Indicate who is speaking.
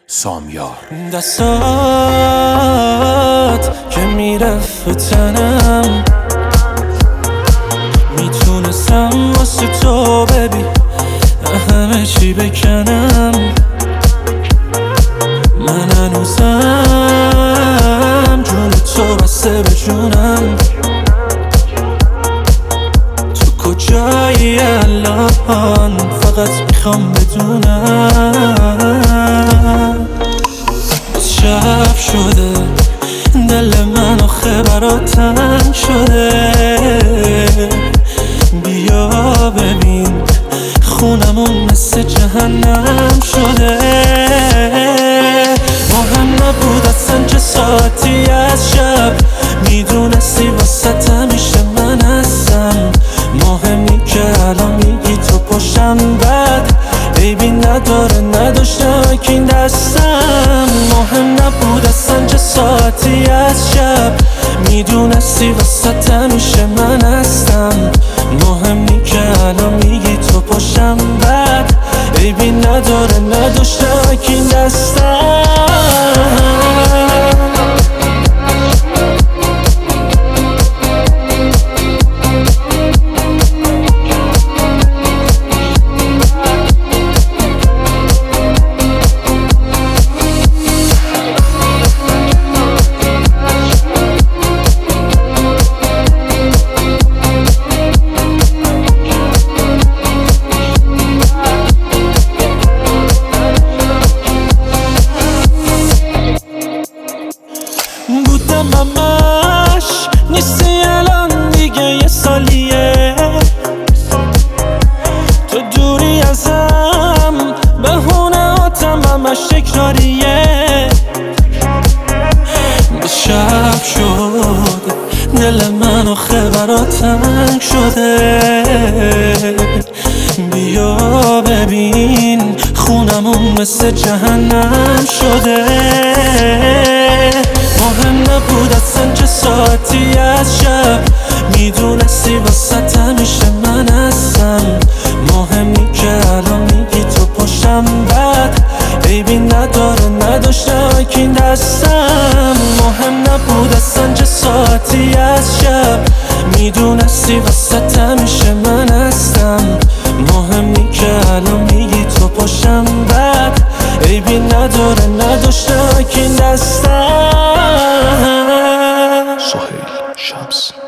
Speaker 1: سامیار.
Speaker 2: دستات که میرفت به تنم، میتونستم واسه تو ببین همه چی بکنم. من هنوزم جون تو بسته به جونم. تو کجایی الان؟ فقط میخوام بدونم. شب شده دل من آخه برات تنگ شده. بیا ببین خونمون مثل جهنم شده. مهم نبود اصلا چه ساعتی از شب، میدونستی واسه همیشه من هستم. مهمی که الان میگی تو پشتم بد، بیبی نداره نداشتم که این دستم. مهم نبود اصلا چه ساعتی از شب، میدونستی واسه همیشه من هستم. مهمی که الان میگی تو پشتم بد، بیبی نداره نداشتم که این دستم. بودم همش نیستی الان دیگه یه سالیه. تو دوری ازم بهونه هاتم همش تکراریه. به شب شد دل من آخه برات تنگ شده. بیا ببین خونمون مثل جهنم شده. مهم نبود اصلا چه ساعتی از شب، میدونستی واسه همیشه من هستم. مهمی که الان میگی تو پشتم بد، بیبی نداره نداشتم که این دستم. مهم نبود اصلا چه ساعتی از شب، میدونستی واسه همیشه من هستم. مهمی که الان میگی تو پشتم بد، بیبی نداره نداشتم که این دستم.
Speaker 1: سهیل شمس.